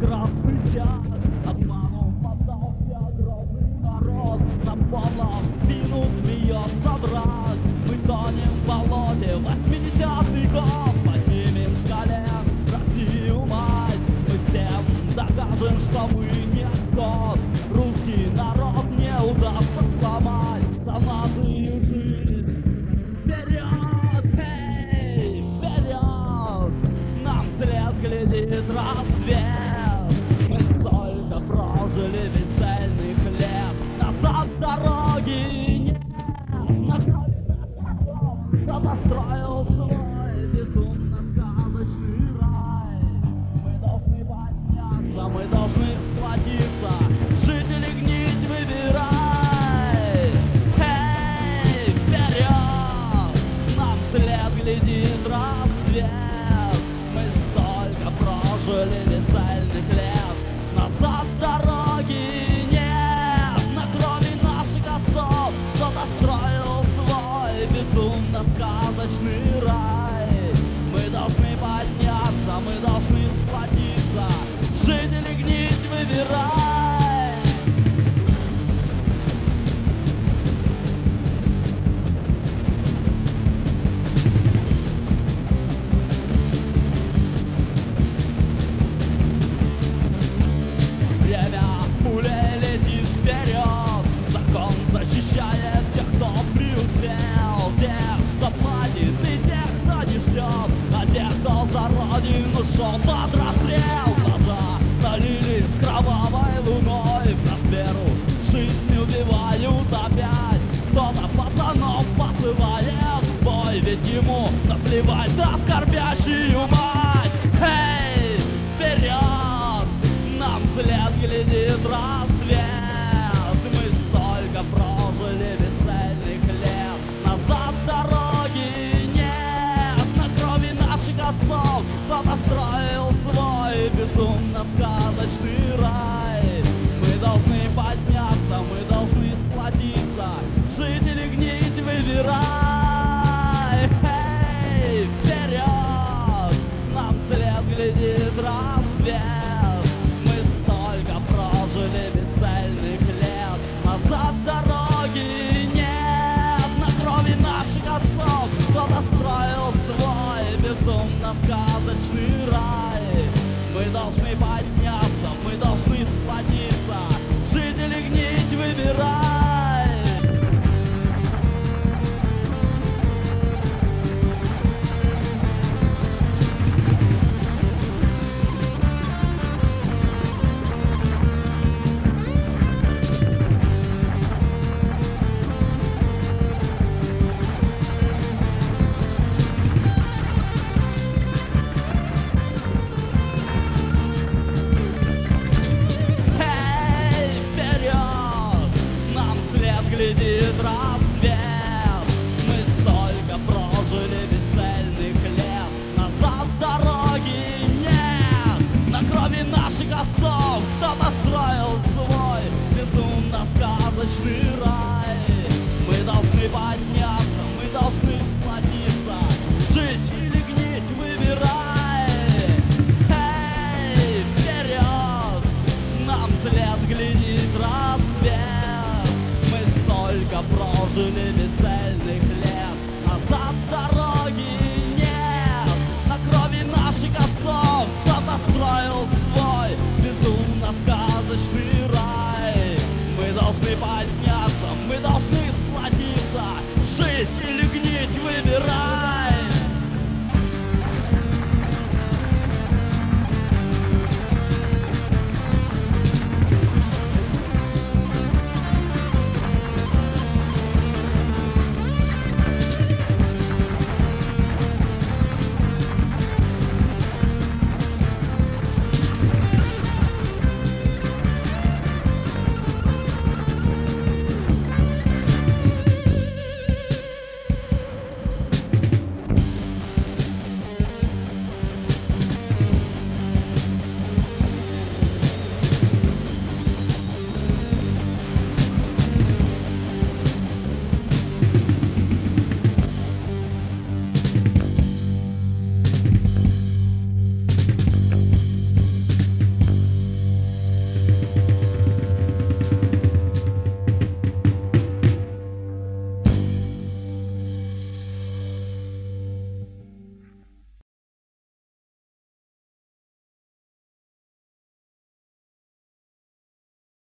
красный обманом поддался грозный народ. На полном спину смеется враг. Мы тонем в болоте 80-х год. Поднимем с колен Россию мать. Мы всем докажем, что мы не скот. Русский народ не удастся сломать. За нацию жизнь вперед, эй, вперед. Нам вслед глядит рассвет. Мы столько прожили бесцельных лет. Назад дороги нет. На крови наших кто-то строил свой безумно сказочный рай. Мы должны подняться, мы должны сплотиться. Жители гнить выбирай. Эй, вперед! Нам вслед глядит рассвет. Мы столько прожили бесцельных лет. Назад дороги нет. На крови наших отцов кто-то строил свой безумно сказочный рай. Мы должны подняться, мы должны сплотиться. Жители гнить выбирай. Время пулей летит вперед. Закон защищает тех, кто преуспел. Тех, кто платит, и тех, кто не ждет. А тех, кто за родину шел под расстрел. Глаза налились кровавой луной. В атмосферу жизнь убивают опять. Кто-то пацанов посылает в бой. Ведь ему наплевать на скорбящую мать. Эй, вперед! Нам вслед глядит рассвет. Мы столько прожили бесцельных лет. Назад дороги нет. На крови наших отцов кто-то строил свой безумно сказочный рай. Мы должны подняться, мы должны сплотиться. Жители гнить выбирай. Эй, вперед! Нам вслед глядит рассвет. Прожили бесцельных лет. Назад дороги нет. На крови наших отцов кто-то строил свой безумно сказочный рай. Мы должны подняться, мы должны сплотиться. Жители гнить выбирай. Глядит рассвет. Мы столько прожили бесцельных лет. Назад дороги нет. На крови наших отцов кто-то строил свой безумно сказочный